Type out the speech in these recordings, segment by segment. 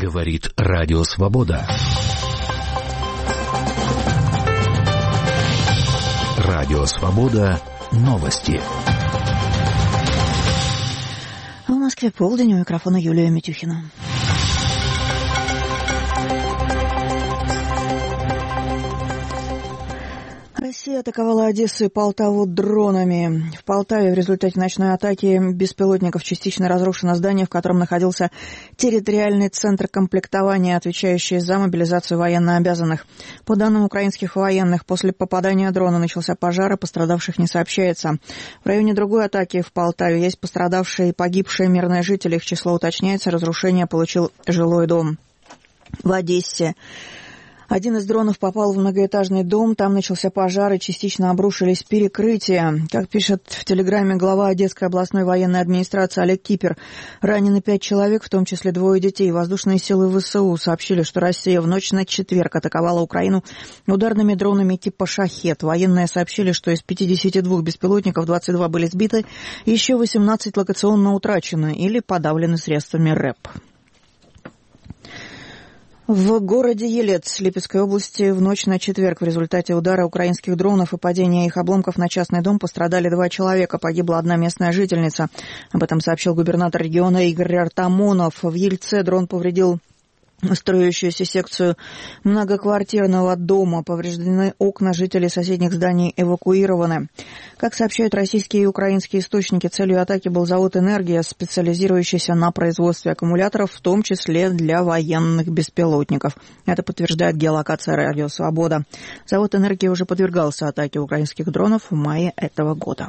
Говорит Радио Свобода. Радио Свобода. Новости. В Москве полдень, у микрофона Юлия Митюхина. Россия атаковала Одессу и Полтаву дронами. В Полтаве в результате ночной атаки беспилотников частично разрушено здание, в котором находился территориальный центр комплектования, отвечающий за мобилизацию военнообязанных. По данным украинских военных, после попадания дрона начался пожар, и пострадавших не сообщается. В районе другой атаки в Полтаве есть пострадавшие и погибшие мирные жители. Их число уточняется. Разрушение получил жилой дом. В Одессе один из дронов попал в многоэтажный дом, там начался пожар и частично обрушились перекрытия. Как пишет в Телеграме глава Одесской областной военной администрации Олег Кипер, ранены 5 человек, в том числе 2 детей. Воздушные силы ВСУ сообщили, что Россия в ночь на четверг атаковала Украину ударными дронами типа «Шахед». Военные сообщили, что из 52 беспилотников 22 были сбиты, еще 18 локационно утрачены или подавлены средствами РЭП. В городе Елец Липецкой области в ночь на четверг в результате удара украинских дронов и падения их обломков на частный дом пострадали 2 человека. Погибла одна местная жительница. Об этом сообщил губернатор региона Игорь Артамонов. В Ельце дрон повредил строящуюся секцию многоквартирного дома. Повреждены окна, жители соседних зданий эвакуированы. Как сообщают российские и украинские источники, целью атаки был завод «Энергия», специализирующийся на производстве аккумуляторов, в том числе для военных беспилотников. Это подтверждает геолокация «Радио Свобода». Завод «Энергия» уже подвергался атаке украинских дронов в мае этого года.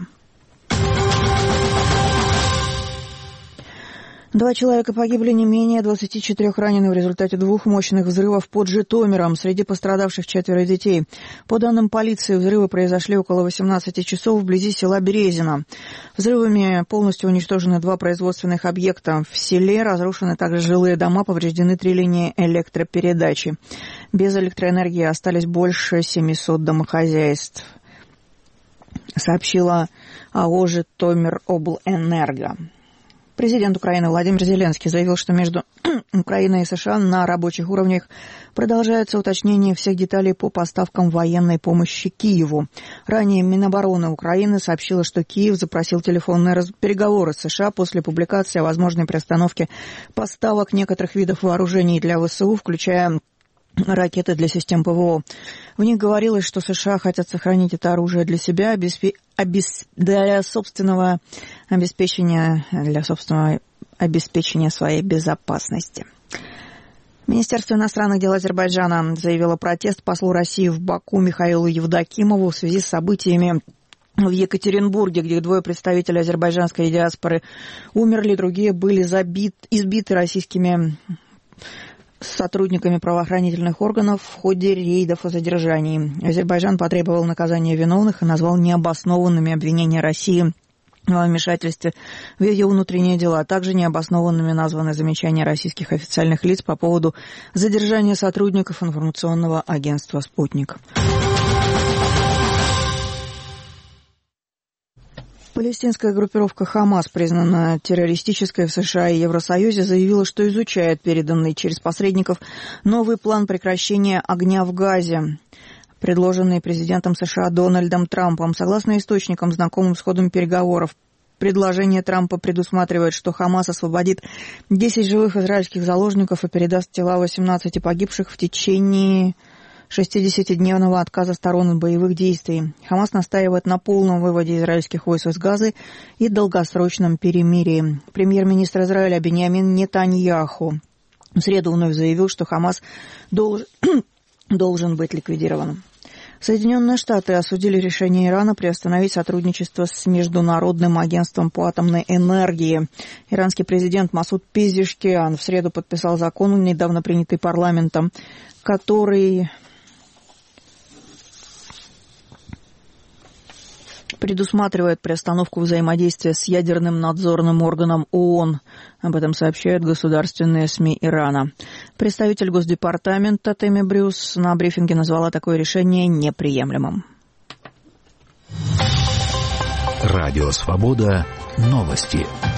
2 человека погибли, не менее 24 ранены в результате 2 мощных взрывов под Житомиром. Среди пострадавших 4 детей. По данным полиции, взрывы произошли около 18 часов вблизи села Березино. Взрывами полностью уничтожены 2 производственных объекта. В селе разрушены также жилые дома, повреждены 3 линии электропередачи. Без электроэнергии остались больше 700 домохозяйств, сообщила АО «Житомироблэнерго». Президент Украины Владимир Зеленский заявил, что между Украиной и США на рабочих уровнях продолжается уточнение всех деталей по поставкам военной помощи Киеву. Ранее Минобороны Украины сообщило, что Киев запросил телефонные переговоры с США после публикации о возможной приостановке поставок некоторых видов вооружений для ВСУ, включая ракеты для систем ПВО. В них говорилось, что США хотят сохранить это оружие для себя, для собственного обеспечения своей безопасности. Министерство иностранных дел Азербайджана заявило протест послу России в Баку Михаилу Евдокимову в связи с событиями в Екатеринбурге, где 2 представителей азербайджанской диаспоры умерли, другие были избиты российскими сотрудниками правоохранительных органов в ходе рейдов и задержаний. Азербайджан потребовал наказания виновных и назвал необоснованными обвинения России во вмешательстве в ее внутренние дела. Также необоснованными названы замечания российских официальных лиц по поводу задержания сотрудников информационного агентства «Спутник». Палестинская группировка «Хамас», признанная террористической в США и Евросоюзе, заявила, что изучает переданный через посредников новый план прекращения огня в Газе, предложенный президентом США Дональдом Трампом. Согласно источникам, знакомым с ходом переговоров, предложение Трампа предусматривает, что Хамас освободит 10 живых израильских заложников и передаст тела 18 погибших в течение 60-дневного отказа сторон от боевых действий. Хамас настаивает на полном выводе израильских войск из Газы и долгосрочном перемирии. Премьер-министр Израиля Биньямин Нетаньяху в среду вновь заявил, что Хамас должен быть ликвидирован. Соединенные Штаты осудили решение Ирана приостановить сотрудничество с Международным агентством по атомной энергии. Иранский президент Масуд Пезешкиан в среду подписал закон, недавно принятый парламентом, который предусматривает приостановку взаимодействия с ядерным надзорным органом ООН. Об этом сообщают государственные СМИ Ирана. Представитель Госдепартамента Тэмми Брюс на брифинге назвала такое решение неприемлемым. Радио Свобода. Новости.